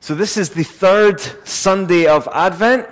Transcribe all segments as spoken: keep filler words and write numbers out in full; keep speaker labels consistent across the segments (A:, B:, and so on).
A: So this is the third Sunday of Advent,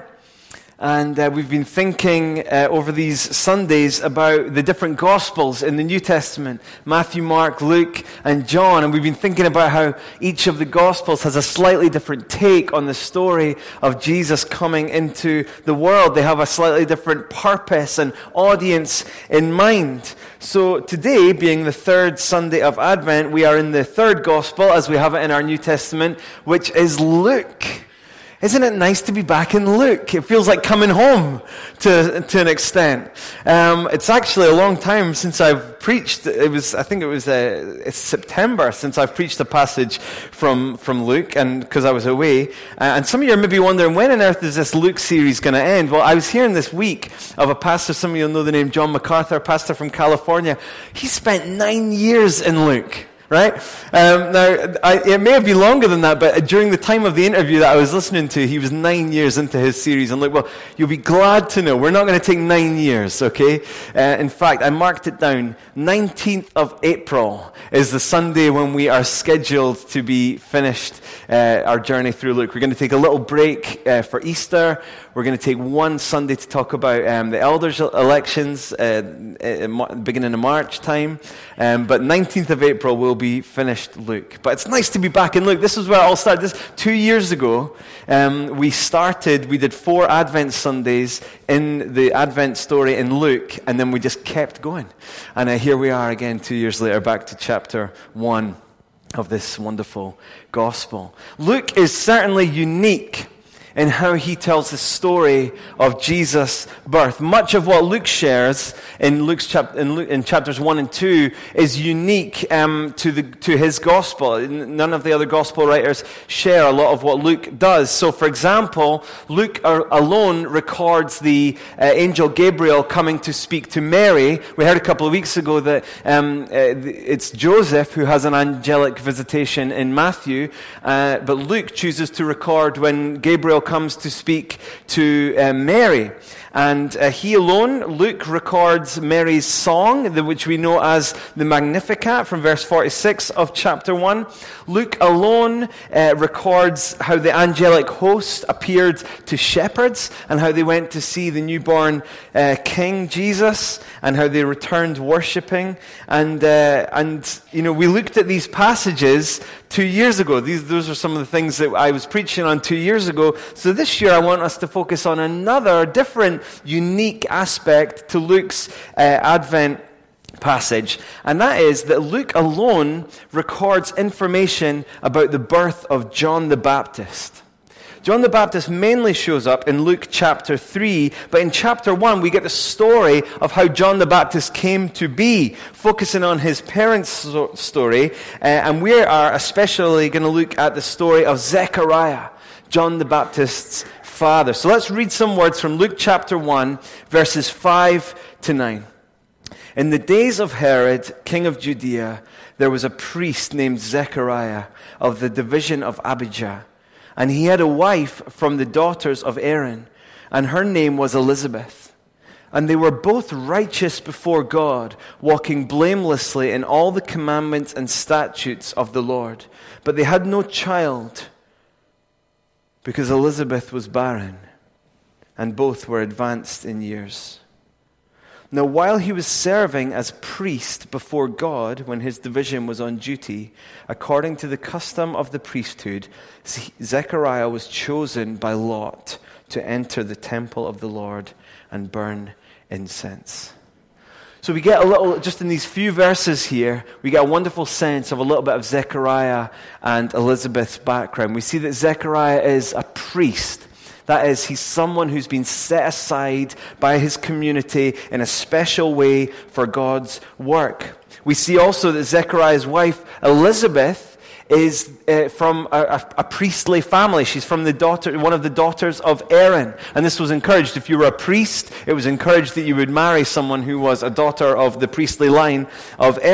A: and uh, we've been thinking uh, over these Sundays about the different Gospels in the New Testament, Matthew, Mark, Luke, and John, and we've been thinking about how each of the Gospels has a slightly different take on the story of Jesus coming into the world. They have a slightly different purpose and audience in mind. So today, being the third Sunday of Advent, we are in the third Gospel, as we have it in our New Testament, which is Luke. Isn't it nice to be back in Luke? It feels like coming home to to an extent. Um, it's actually a long time since I've preached. It was, I think it was uh, it's September since I've preached a passage from from Luke, and because I was away. Uh, and some of you are maybe wondering, when on earth is this Luke series going to end? Well, I was hearing this week of a pastor. Some of you will know the name John MacArthur, pastor from California. He spent nine years in Luke. Right? Um, now, I, it may have been longer than that, but during the time of the interview that I was listening to, he was nine years into his series. And look, well, you'll be glad to know, we're not going to take nine years, okay? Uh, in fact, I marked it down. nineteenth of April is the Sunday when we are scheduled to be finished uh, our journey through Luke. We're going to take a little break uh, for Easter. We're going to take one Sunday to talk about um, the elders' elections, uh, beginning of March time. Um, but nineteenth of April we'll be finished Luke. But it's nice to be back in Luke. This is where it all started. This two years ago, um, we started. We did four Advent Sundays in the Advent story in Luke, and then we just kept going. And uh, here we are again, two years later, back to chapter one of this wonderful gospel. Luke is certainly unique in how he tells the story of Jesus' birth. Much of what Luke shares in Luke's chap- in, Luke, in chapters one and two is unique um, to the to his gospel. None of the other gospel writers share a lot of what Luke does. So, for example, Luke alone records the uh, angel Gabriel coming to speak to Mary. We heard a couple of weeks ago that um, uh, it's Joseph who has an angelic visitation in Matthew, uh, but Luke chooses to record when Gabriel comes to speak to uh, Mary. And uh, he alone, Luke, records Mary's song, the, which we know as the Magnificat, from verse forty-six of chapter one. Luke alone uh, records how the angelic host appeared to shepherds and how they went to see the newborn uh, King Jesus and how they returned worshipping. And, uh, and you know, we looked at these passages two years ago. These, those are some of the things that I was preaching on two years ago. So this year I want us to focus on another different unique aspect to Luke's uh, Advent passage, and that is that Luke alone records information about the birth of John the Baptist. John the Baptist mainly shows up in Luke chapter three, but in chapter one we get the story of how John the Baptist came to be, focusing on his parents' story, uh, and we are especially going to look at the story of Zechariah, John the Baptist's father. So let's read some words from Luke chapter one, verses five to nine. In the days of Herod, king of Judea, there was a priest named Zechariah of the division of Abijah, and he had a wife from the daughters of Aaron, and her name was Elizabeth. And they were both righteous before God, walking blamelessly in all the commandments and statutes of the Lord. But they had no child, because Elizabeth was barren, and both were advanced in years. Now, while he was serving as priest before God, when his division was on duty, according to the custom of the priesthood, Zechariah was chosen by lot to enter the temple of the Lord and burn incense. So we get a little, just in these few verses here, we get a wonderful sense of a little bit of Zechariah and Elizabeth's background. We see that Zechariah is a priest. That is, he's someone who's been set aside by his community in a special way for God's work. We see also that Zechariah's wife, Elizabeth, is uh, from a, a, a priestly family. She's from the daughter, one of the daughters of Aaron. And this was encouraged. If you were a priest, it was encouraged that you would marry someone who was a daughter of the priestly line of Aaron.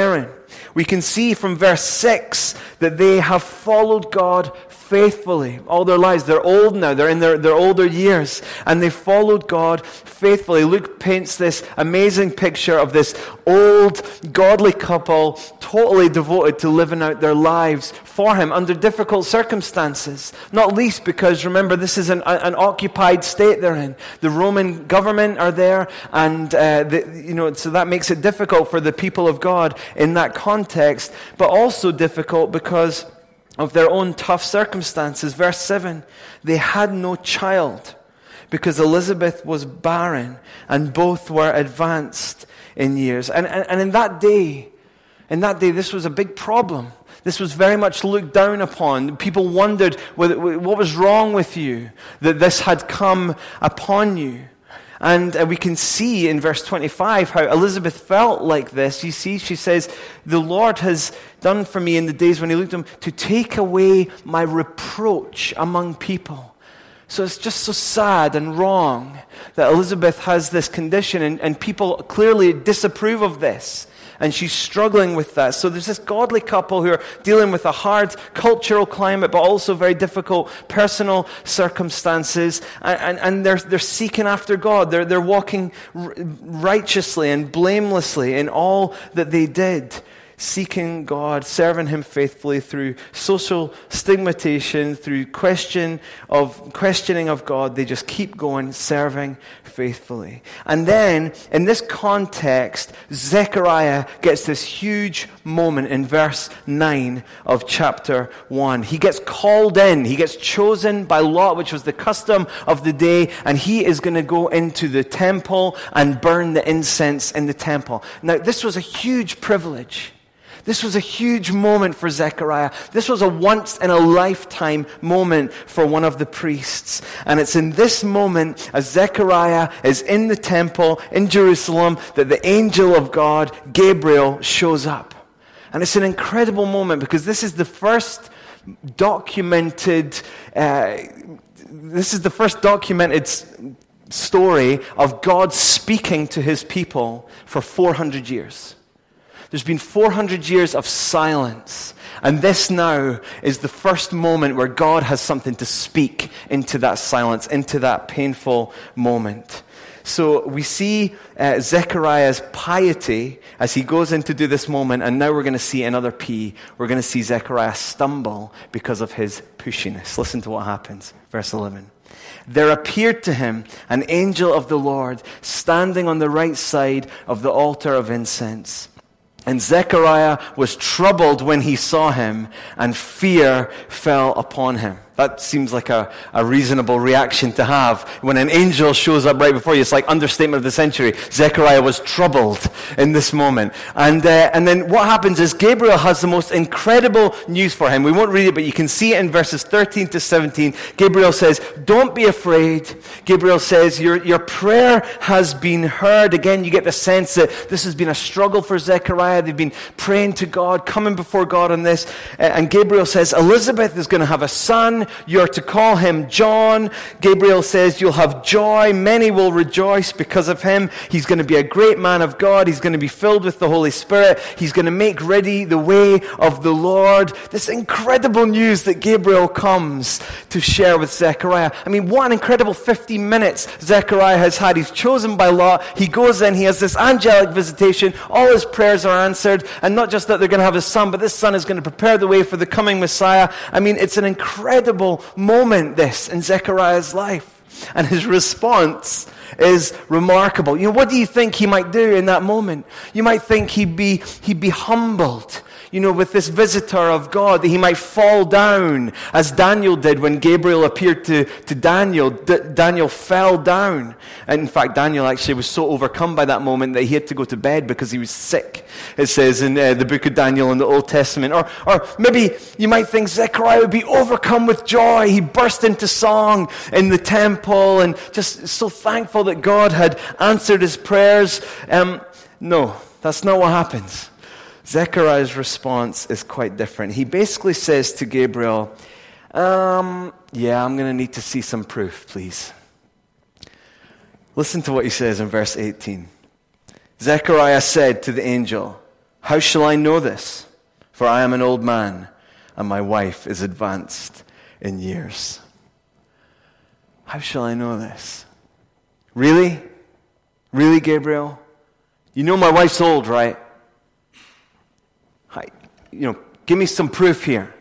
A: We can see from verse six that they have followed God faithfully all their lives. They're old now. They're in their, their older years. And they followed God faithfully. Luke paints this amazing picture of this old, godly couple totally devoted to living out their lives for Him under difficult circumstances. Not least because, remember, this is an, an occupied state they're in. The Roman government are there, and uh, the, you know, so that makes it difficult for the people of God in that context, but also difficult because of their own tough circumstances. Verse seven, they had no child because Elizabeth was barren and both were advanced in years. And, and, and in that day, in that day, this was a big problem. This was very much looked down upon. People wondered what was wrong with you, that this had come upon you. And uh, we can see in verse twenty-five how Elizabeth felt like this. You see, she says, the Lord has done for me in the days when He looked at Him to take away my reproach among people. So it's just so sad and wrong that Elizabeth has this condition, and, and people clearly disapprove of this. And she's struggling with that. So there's this godly couple who are dealing with a hard cultural climate, but also very difficult personal circumstances. And, and, and they're, they're seeking after God. They're, they're walking righteously and blamelessly in all that they did. Seeking God, serving Him faithfully through social stigmatization, through question of questioning of God. They just keep going, serving faithfully. And then, in this context, Zechariah gets this huge moment in verse nine of chapter one. He gets called in. He gets chosen by lot, which was the custom of the day, and he is going to go into the temple and burn the incense in the temple. Now, this was a huge privilege. This was a huge moment for Zechariah. This was a once-in-a-lifetime moment for one of the priests. And it's in this moment, as Zechariah is in the temple in Jerusalem, that the angel of God, Gabriel, shows up. And it's an incredible moment because this is the first documented, uh, this is the first documented story of God speaking to His people for four hundred years. There's been four hundred years of silence. And this now is the first moment where God has something to speak into that silence, into that painful moment. So we see uh, Zechariah's piety as he goes in to do this moment, and now we're going to see another P. We're going to see Zechariah stumble because of his pushiness. Listen to what happens. Verse eleven. There appeared to him an angel of the Lord standing on the right side of the altar of incense. And Zechariah was troubled when he saw him, and fear fell upon him. That seems like a, a reasonable reaction to have. When an angel shows up right before you, it's like understatement of the century. Zechariah was troubled in this moment. And uh, and then what happens is Gabriel has the most incredible news for him. We won't read it, but you can see it in verses thirteen to seventeen. Gabriel says, don't be afraid. Gabriel says, your, your prayer has been heard. Again, you get the sense that this has been a struggle for Zechariah. They've been praying to God, coming before God on this. Uh, and Gabriel says, Elizabeth is going to have a son. You're to call him John. Gabriel says you'll have joy. Many will rejoice because of him. He's going to be a great man of God. He's going to be filled with the Holy Spirit. He's going to make ready the way of the Lord. This incredible news that Gabriel comes to share with Zechariah. I mean, what an incredible fifty minutes Zechariah has had. He's chosen by lot. He goes in. He has this angelic visitation. All his prayers are answered. And not just that they're going to have a son, but this son is going to prepare the way for the coming Messiah. I mean, it's an incredible moment, this, in Zechariah's life. And his response is remarkable. You know, what do you think he might do in that moment? You might think he'd be, he'd be humbled, you know, with this visitor of God, that he might fall down, as Daniel did when Gabriel appeared to, to Daniel. D- Daniel fell down. And in fact, Daniel actually was so overcome by that moment that he had to go to bed because he was sick, it says in uh, the book of Daniel in the Old Testament. Or, or maybe you might think Zechariah would be overcome with joy. He burst into song in the temple and just so thankful that God had answered his prayers. Um, no, that's not what happens. Zechariah's response is quite different. He basically says to Gabriel, um, yeah, I'm going to need to see some proof, please. Listen to what he says in verse eighteen. Zechariah said to the angel, How shall I know this? For I am an old man, and my wife is advanced in years. How shall I know this? Really? Really, Gabriel? You know my wife's old, right? I, you know, give me some proof here.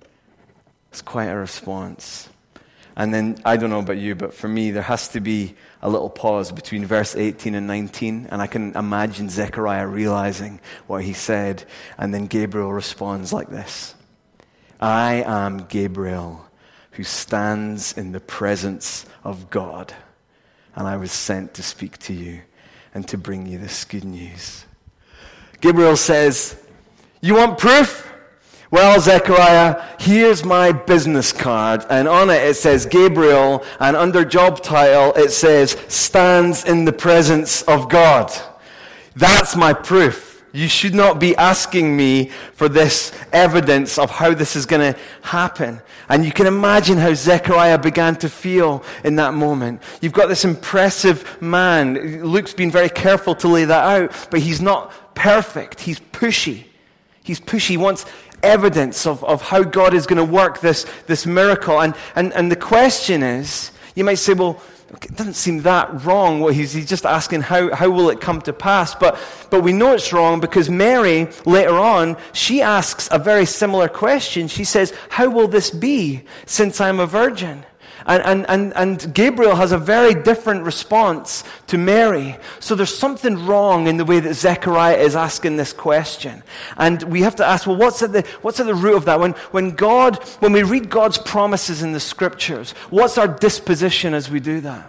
A: It's quite a response. And then, I don't know about you, but for me, there has to be a little pause between verse eighteen and nineteen, and I can imagine Zechariah realizing what he said, and then Gabriel responds like this. I am Gabriel, who stands in the presence of God, and I was sent to speak to you and to bring you this good news. Gabriel says, you want proof? Well, Zechariah, here's my business card, and on it it says Gabriel, and under job title it says, stands in the presence of God. That's my proof. You should not be asking me for this evidence of how this is going to happen. And you can imagine how Zechariah began to feel in that moment. You've got this impressive man. Luke's been very careful to lay that out, but he's not perfect. He's pushy. He's pushy. He wants evidence of, of how God is going to work this, this miracle. And, and, and the question is, you might say, well, it doesn't seem that wrong. Well, he's, he's just asking how, how will it come to pass? But, but we know it's wrong because Mary, later on, she asks a very similar question. She says, how will this be since I'm a virgin? And, and, and, and Gabriel has a very different response to Mary. So there's something wrong in the way that Zechariah is asking this question. And we have to ask, well, what's at the, what's at the root of that? When, when God, when we read God's promises in the Scriptures, what's our disposition as we do that?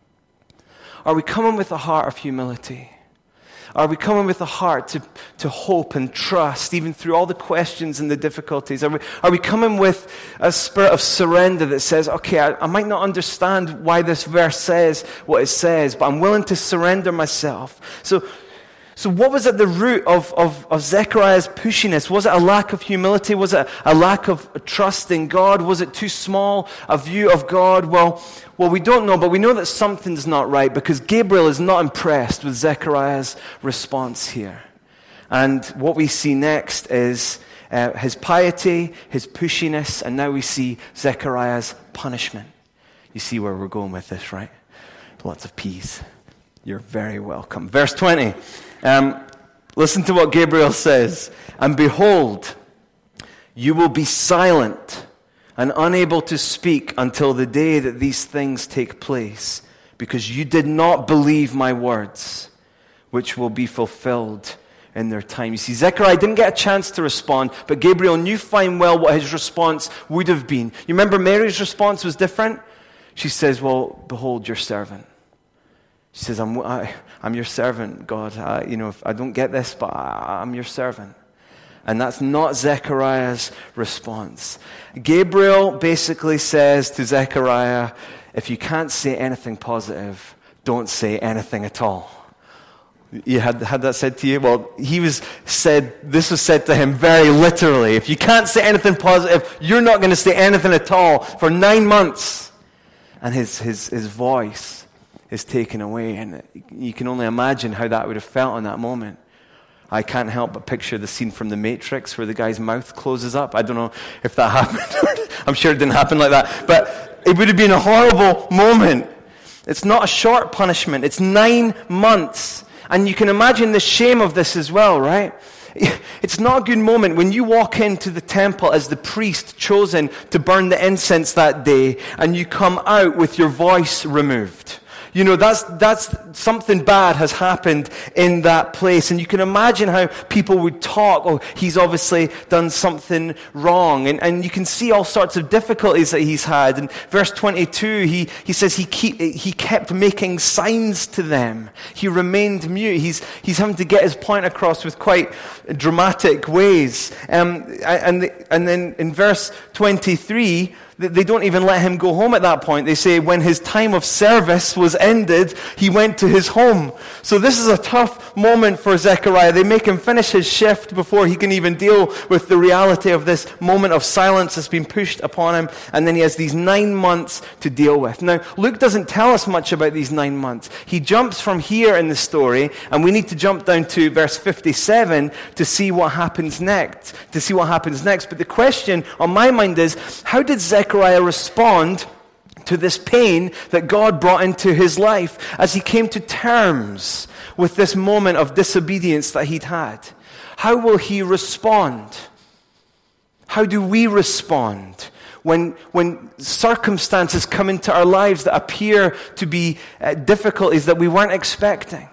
A: Are we coming with a heart of humility? Are we coming with a heart to, to hope and trust, even through all the questions and the difficulties? Are we, are we coming with a spirit of surrender that says, okay, I, I might not understand why this verse says what it says, but I'm willing to surrender myself. So, so what was at the root of, of, of Zechariah's pushiness? Was it a lack of humility? Was it a lack of trust in God? Was it too small a view of God? Well, well, we don't know, but we know that something's not right because Gabriel is not impressed with Zechariah's response here. And what we see next is uh, his piety, his pushiness, and now we see Zechariah's punishment. You see where we're going with this, right? Lots of peas. You're very welcome. Verse twenty. Um, listen to what Gabriel says. And behold, you will be silent and unable to speak until the day that these things take place, because you did not believe my words, which will be fulfilled in their time. You see, Zechariah didn't get a chance to respond, but Gabriel knew fine well what his response would have been. You remember Mary's response was different? She says, well, behold your servant. She says, I'm, I, I'm your servant, God. I, you know, if I don't get this, but I, I'm your servant. And that's not Zechariah's response. Gabriel basically says to Zechariah, if you can't say anything positive, don't say anything at all. You had, had that said to you? Well, he was said, this was said to him very literally. If you can't say anything positive, you're not going to say anything at all for nine months. And his, his, his voice is taken away. And you can only imagine how that would have felt in that moment. I can't help but picture the scene from The Matrix where the guy's mouth closes up. I don't know if that happened. I'm sure it didn't happen like that. But it would have been a horrible moment. It's not a short punishment. It's nine months. And you can imagine the shame of this as well, right? It's not a good moment when you walk into the temple as the priest chosen to burn the incense that day and you come out with your voice removed. You know, that's that's something bad has happened in that place. And you can imagine how people would talk, oh, he's obviously done something wrong. And, and you can see all sorts of difficulties that he's had. In verse twenty-two, he, he says he keep, he kept making signs to them. He remained mute. He's, he's having to get his point across with quite dramatic ways. Um, and, the, and then in verse twenty-three, They don't even let him go home at that point. They say when his time of service was ended, he went to his home. So this is a tough moment for Zechariah. They make him finish his shift before he can even deal with the reality of this moment of silence that's been pushed upon him. And then he has these nine months to deal with. Now, Luke doesn't tell us much about these nine months. He jumps from here in the story, and we need to jump down to verse fifty-seven to see what happens next. To see what happens next. But the question on my mind is, how did Zechariah Zechariah respond to this pain that God brought into his life as he came to terms with this moment of disobedience that he'd had? How will he respond? How do we respond when, when circumstances come into our lives that appear to be uh, difficulties that we weren't expecting?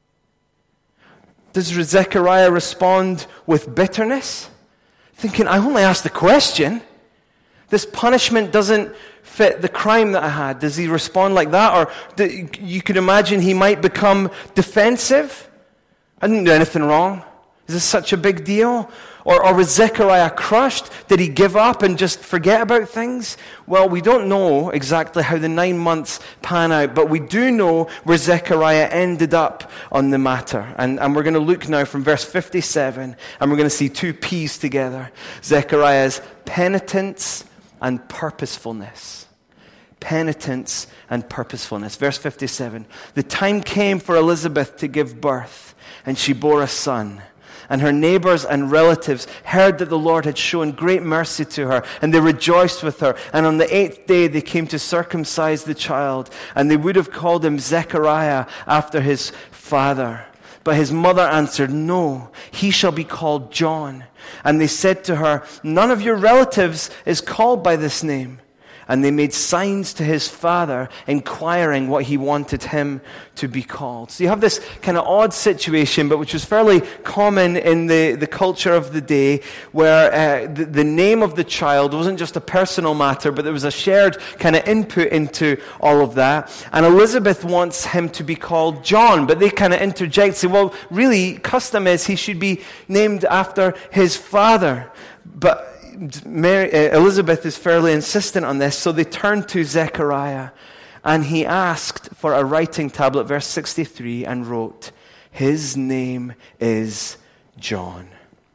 A: Does Zechariah respond with bitterness? Thinking, I only asked the question. This punishment doesn't fit the crime that I had. Does he respond like that? Or do, you could imagine he might become defensive. I didn't do anything wrong. Is this such a big deal? Or, or was Zechariah crushed? Did he give up and just forget about things? Well, we don't know exactly how the nine months pan out, but we do know where Zechariah ended up on the matter. And, and we're going to look now from verse fifty-seven, and we're going to see two P's together. Zechariah's penitence and purposefulness. Penitence and purposefulness. Verse fifty-seven. The time came for Elizabeth to give birth, and she bore a son. And her neighbors and relatives heard that the Lord had shown great mercy to her, and they rejoiced with her. And on the eighth day they came to circumcise the child, and they would have called him Zechariah after his father. But his mother answered, no, he shall be called John. And they said to her, none of your relatives is called by this name. And they made signs to his father, inquiring what he wanted him to be called. So you have this kind of odd situation, but which was fairly common in the, the culture of the day, where uh, the, the name of the child wasn't just a personal matter, but there was a shared kind of input into all of that. And Elizabeth wants him to be called John, but they kind of interject, say, well, really, custom is he should be named after his father. But Mary, uh, Elizabeth is fairly insistent on this, so they turned to Zechariah, and he asked for a writing tablet, verse sixty-three, and wrote, his name is John.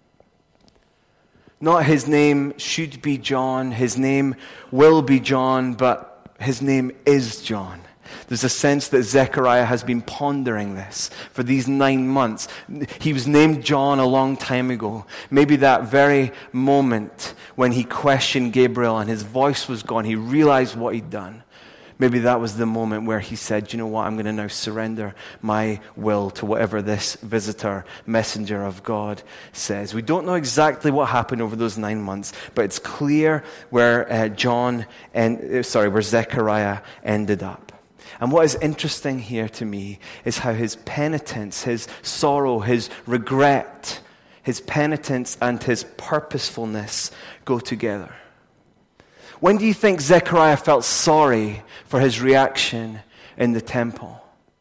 A: Not his name should be John, his name will be John, but his name is John. There's a sense that Zechariah has been pondering this for these nine months. He was named John a long time ago. Maybe that very moment when he questioned Gabriel and his voice was gone, he realized what he'd done. Maybe that was the moment where he said, you know what, I'm going to now surrender my will to whatever this visitor, messenger of God says. We don't know exactly what happened over those nine months, but it's clear where uh, John, and sorry, where Zechariah ended up. And what is interesting here to me is how his penitence, his sorrow, his regret, his penitence and his purposefulness go together. When do you think Zechariah felt sorry for his reaction in the temple?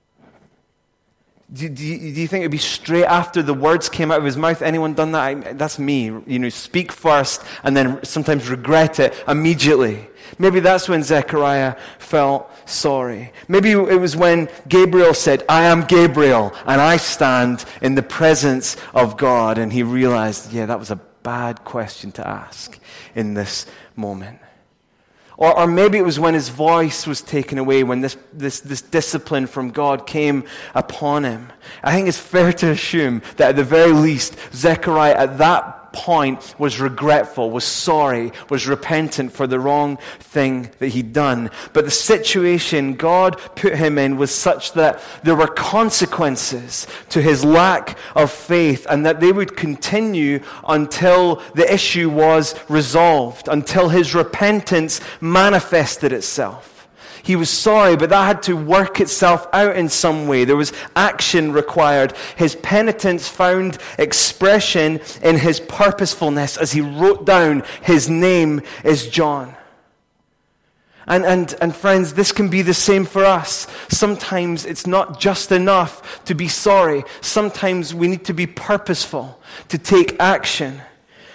A: Do, do, you, do you think it would be straight after the words came out of his mouth? Anyone done that? I, that's me. You know, speak first and then sometimes regret it immediately. Maybe that's when Zechariah felt sorry. Maybe it was when Gabriel said, I am Gabriel, and I stand in the presence of God. And he realized, yeah, that was a bad question to ask in this moment. Or, or maybe it was when his voice was taken away, when this, this, this discipline from God came upon him. I think it's fair to assume that at the very least, Zechariah at that point was regretful, was sorry, was repentant for the wrong thing that he'd done. But the situation God put him in was such that there were consequences to his lack of faith, and that they would continue until the issue was resolved, until his repentance manifested itself. He was sorry, but that had to work itself out in some way. There was action required. His penitence found expression in his purposefulness as he wrote down, his name is John. And, and, and friends, this can be the same for us. Sometimes it's not just enough to be sorry. Sometimes we need to be purposeful, to take action.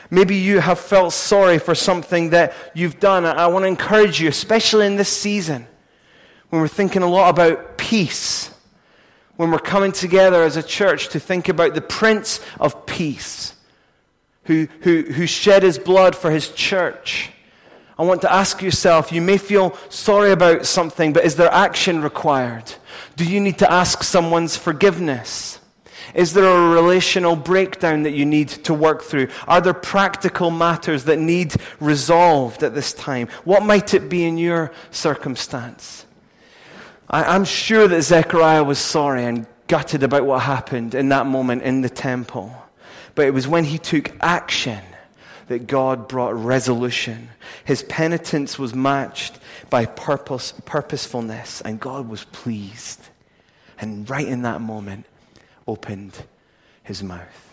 A: Maybe you have felt sorry for something that you've done. I want to encourage you, especially in this season, when we're thinking a lot about peace, when we're coming together as a church to think about the Prince of Peace, who, who, who shed his blood for his church. I want to ask yourself, you may feel sorry about something, but is there action required? Do you need to ask someone's forgiveness? Is there a relational breakdown that you need to work through? Are there practical matters that need resolved at this time? What might it be in your circumstance? I, I'm sure that Zechariah was sorry and gutted about what happened in that moment in the temple. But it was when he took action that God brought resolution. His penitence was matched by purpose, purposefulness, and God was pleased. And right in that moment, opened his mouth.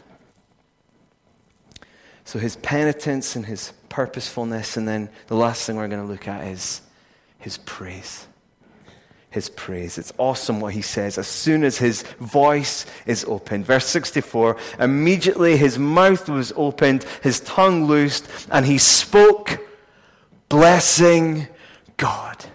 A: So his penitence and his purposefulness, and then the last thing we're going to look at is his praise. His praise. It's awesome what he says as soon as his voice is opened. Verse sixty-four, immediately his mouth was opened, his tongue loosed, and he spoke, blessing God.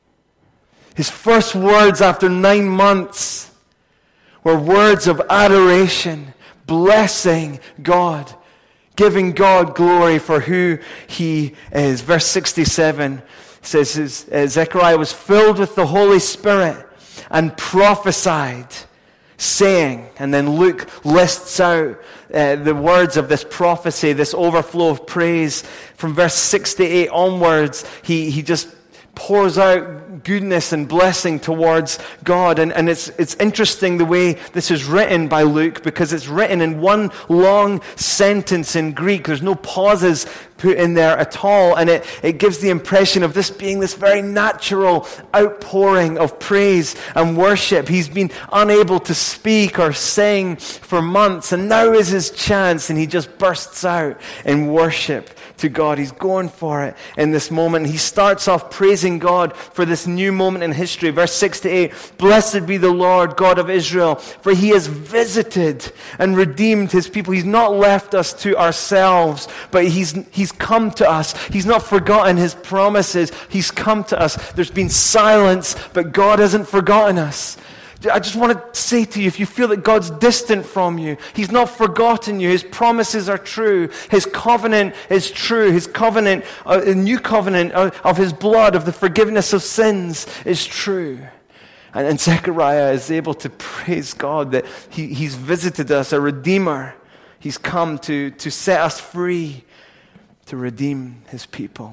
A: His first words after nine months were words of adoration, blessing God, giving God glory for who he is. Verse sixty-seven says uh, Zechariah was filled with the Holy Spirit and prophesied, saying, and then Luke lists out uh, the words of this prophecy, this overflow of praise. From verse sixty-eight onwards, he, he just pours out goodness and blessing towards God. And, and it's, it's interesting the way this is written by Luke, because it's written in one long sentence in Greek. There's no pauses put in there at all. And it, it gives the impression of this being this very natural outpouring of praise and worship. He's been unable to speak or sing for months, and now is his chance, and he just bursts out in worship to God. He's going for it in this moment. He starts off praising God for this new moment in history. Verse sixty-eight, blessed be the Lord God of Israel, for he has visited and redeemed his people. He's not left us to ourselves, but he's, he's come to us. He's not forgotten his promises. He's come to us. There's been silence, but God hasn't forgotten us. I just want to say to you, if you feel that God's distant from you, he's not forgotten you. His promises are true. His covenant is true. His covenant, uh, a new covenant of, of his blood, of the forgiveness of sins is true. And, and Zechariah is able to praise God that he, he's visited us, a redeemer. He's come to, to set us free, to redeem his people.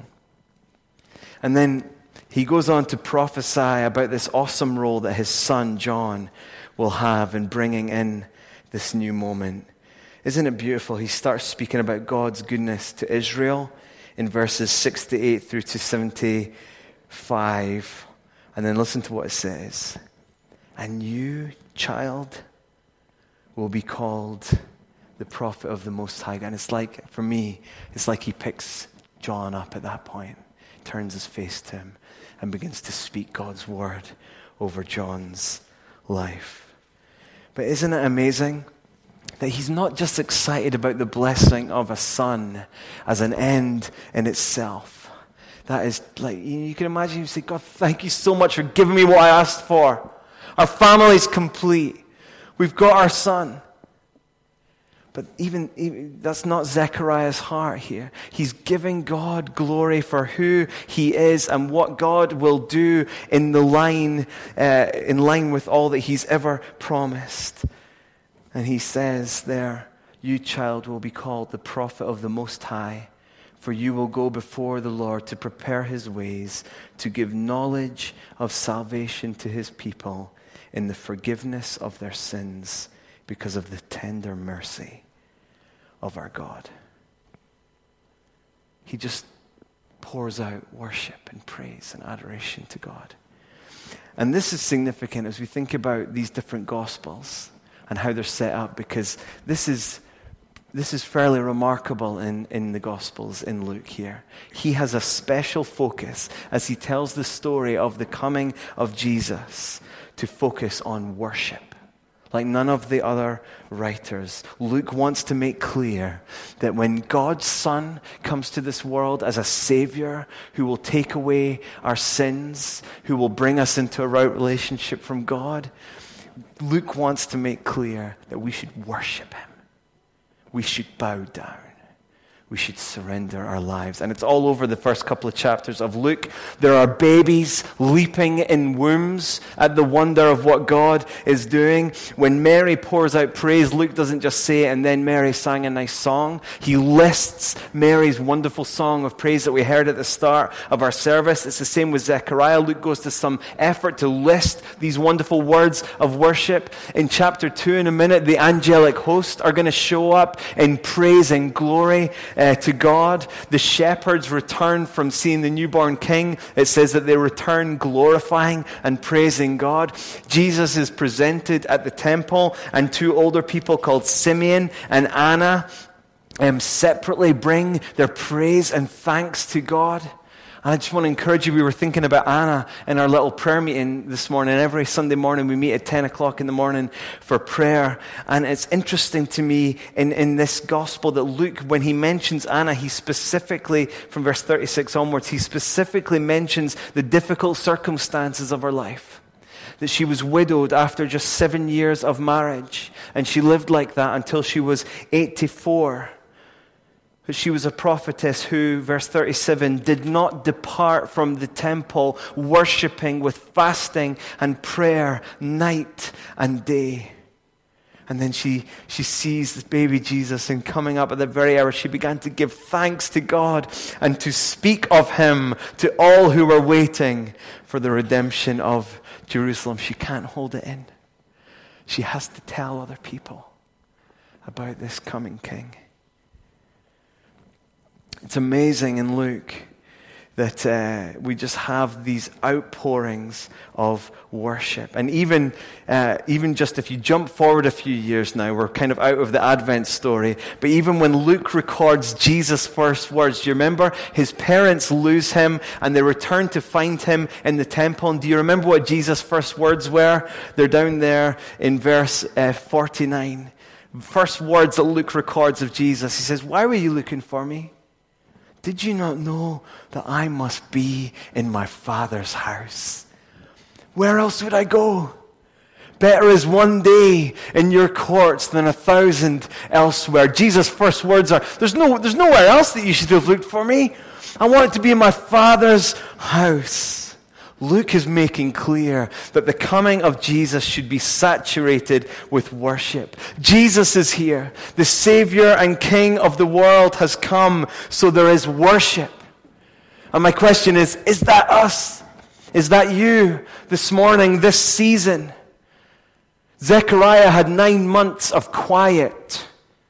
A: And then he goes on to prophesy about this awesome role that his son John will have in bringing in this new moment. Isn't it beautiful? He starts speaking about God's goodness to Israel in verses sixty-eight through to seventy-five. And then listen to what it says. And you, child, will be called the prophet of the Most High God. And it's like, for me, it's like he picks John up at that point, turns his face to him, and begins to speak God's word over John's life. But isn't it amazing that he's not just excited about the blessing of a son as an end in itself? That is like, you can imagine you say, God, thank you so much for giving me what I asked for. Our family's complete. We've got our son. But even, even that's not Zechariah's heart here. He's giving God glory for who he is and what God will do in the line, uh, in line with all that he's ever promised. And he says there, you, child, will be called the prophet of the Most High, for you will go before the Lord to prepare his ways, to give knowledge of salvation to his people in the forgiveness of their sins, because of the tender mercy of our God. He just pours out worship and praise and adoration to God. And this is significant as we think about these different gospels and how they're set up, because this is this is fairly remarkable in, in the gospels in Luke here. He has a special focus as he tells the story of the coming of Jesus to focus on worship. like none of the other writers. Luke wants to make clear that when God's Son comes to this world as a Savior who will take away our sins, who will bring us into a right relationship from God, Luke wants to make clear that we should worship him. We should bow down. We should surrender our lives. And it's all over the first couple of chapters of Luke. There are babies leaping in wombs at the wonder of what God is doing. When Mary pours out praise, Luke doesn't just say, and then Mary sang a nice song. He lists Mary's wonderful song of praise that we heard at the start of our service. It's the same with Zechariah. Luke goes to some effort to list these wonderful words of worship. In chapter two, in a minute, the angelic host are going to show up in praise and glory Uh, to God. The shepherds return from seeing the newborn king. It says that they return glorifying and praising God. Jesus is presented at the temple, and two older people called Simeon and Anna um, separately bring their praise and thanks to God. And I just want to encourage you, we were thinking about Anna in our little prayer meeting this morning. Every Sunday morning we meet at ten o'clock in the morning for prayer. And it's interesting to me in, in this gospel that Luke, when he mentions Anna, he specifically, from verse thirty-six onwards, he specifically mentions the difficult circumstances of her life. That she was widowed after just seven years of marriage. And she lived like that until she was eighty-four. But she was a prophetess who, verse thirty-seven, did not depart from the temple, worshiping with fasting and prayer night and day. And then she, she sees the baby Jesus, and coming up at the very hour, she began to give thanks to God and to speak of him to all who were waiting for the redemption of Jerusalem. She can't hold it in. She has to tell other people about this coming king. It's amazing in Luke that uh, we just have these outpourings of worship. And even uh, even just if you jump forward a few years now, we're kind of out of the Advent story, but even when Luke records Jesus' first words, do you remember? His parents lose him and they return to find him in the temple. And do you remember what Jesus' first words were? They're down there in verse uh, forty-nine. First words that Luke records of Jesus. He says, "Why were you looking for me? Did you not know that I must be in my Father's house? Where else would I go? Better is one day in your courts than a thousand elsewhere." Jesus' first words are, there's no, there's nowhere else that you should have looked for me. I want it to be in my Father's house. Luke is making clear that the coming of Jesus should be saturated with worship. Jesus is here. The Savior and King of the world has come, so there is worship. And my question is, is that us? Is that you this morning, this season? Zechariah had nine months of quiet,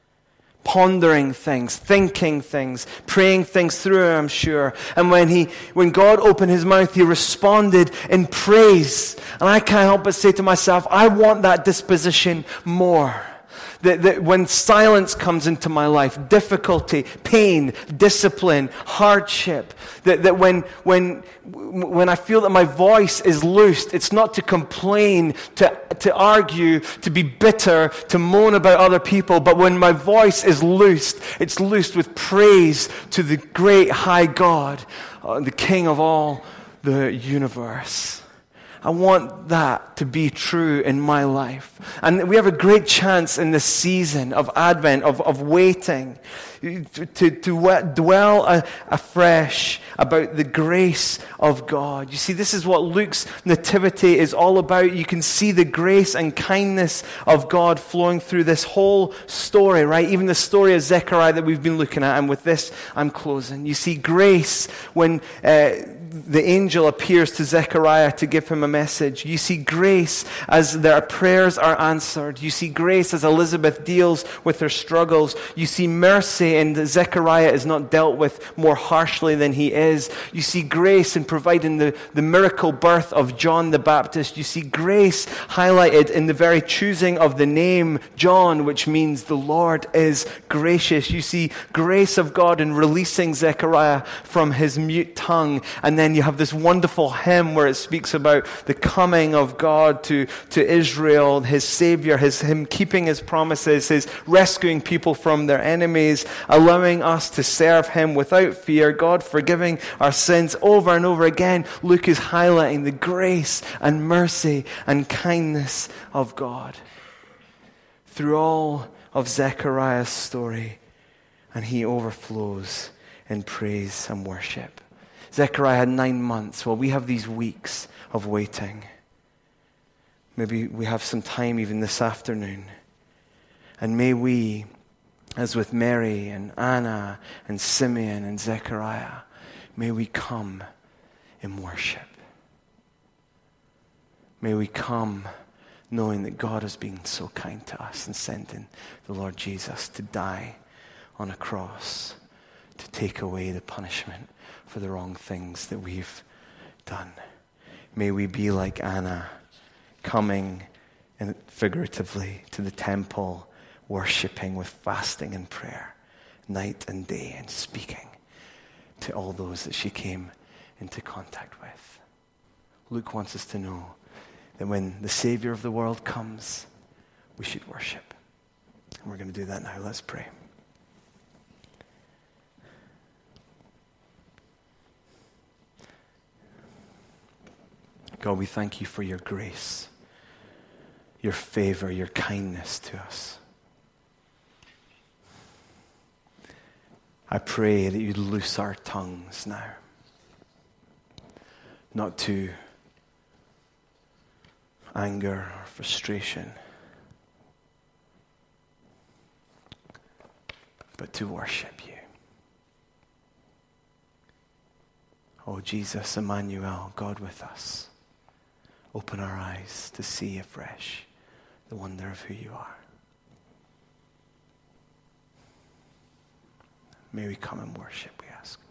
A: pondering things, thinking things, praying things through, I'm sure. And when he, when God opened his mouth, he responded in praise. And I can't help but say to myself, I want that disposition more. That, that when silence comes into my life, difficulty, pain, discipline, hardship, that, that when, when, when I feel that my voice is loosed, it's not to complain, to, to argue, to be bitter, to moan about other people, but when my voice is loosed, it's loosed with praise to the great high God, uh, the King of all the universe. I want that to be true in my life. And we have a great chance in this season of Advent, of, of waiting, to, to, to dwell a, afresh about the grace of God. You see, this is what Luke's nativity is all about. You can see the grace and kindness of God flowing through this whole story, right? Even the story of Zechariah that we've been looking at. And with this, I'm closing. You see grace when Uh, the angel appears to Zechariah to give him a message. You see grace as their prayers are answered. You see grace as Elizabeth deals with her struggles. You see mercy, and Zechariah is not dealt with more harshly than he is. You see grace in providing the, the miracle birth of John the Baptist. You see grace highlighted in the very choosing of the name John, which means the Lord is gracious. You see grace of God in releasing Zechariah from his mute tongue, and And then you have this wonderful hymn where it speaks about the coming of God to, to Israel, his Savior, his, him keeping his promises, his rescuing people from their enemies, allowing us to serve him without fear, God forgiving our sins over and over again. Luke is highlighting the grace and mercy and kindness of God through all of Zechariah's story, and he overflows in praise and worship. Zechariah had nine months. Well, we have these weeks of waiting. Maybe we have some time even this afternoon. And may we, as with Mary and Anna and Simeon and Zechariah, may we come in worship. May we come knowing that God has been so kind to us and sending the Lord Jesus to die on a cross to take away the punishment for the wrong things that we've done. May we be like Anna, coming in figuratively to the temple, worshiping with fasting and prayer, night and day, and speaking to all those that she came into contact with. Luke wants us to know that when the Savior of the world comes, we should worship. And we're going to do that now. Let's pray. God, we thank you for your grace, your favor, your kindness to us. I pray that you'd loose our tongues now, not to anger or frustration, but to worship you. Oh, Jesus, Emmanuel, God with us, open our eyes to see afresh the wonder of who you are. May we come and worship, we ask.